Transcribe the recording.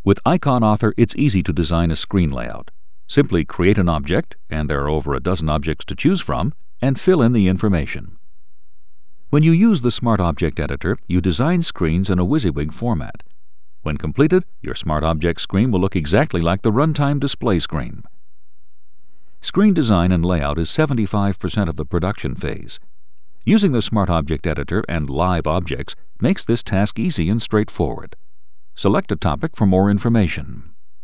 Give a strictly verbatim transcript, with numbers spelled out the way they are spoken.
With Icon Author, it's easy to design a screen layout. Simply create an object, and there are over a dozen objects to choose from, and fill in the information. When you use the Smart Object Editor, you design screens in a WYSIWYG format. When completed, your Smart Object screen will look exactly like the runtime display screen. Screen design and layout is seventy-five percent of the production phase. Using the Smart Object Editor and live objects makes this task easy and straightforward. Select a topic for more information.